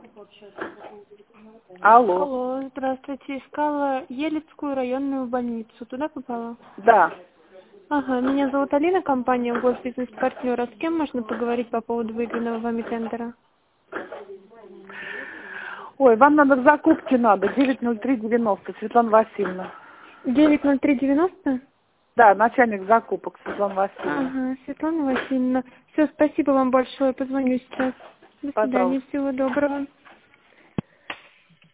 Алло. Алло, здравствуйте. Искала Елецкую районную больницу. Туда попала? Да. Ага, меня зовут Алина, компания Госбизнес-партнера. С кем можно поговорить по поводу выигранного вами тендера? Ой, вам надо в закупке надо. 90390, Светлана Васильевна. 90390? Да, начальник закупок, Светлана Васильевна. Ага, Светлана Васильевна. Все, спасибо вам большое. Позвоню сейчас. До свидания, Пожалуйста. всего доброго.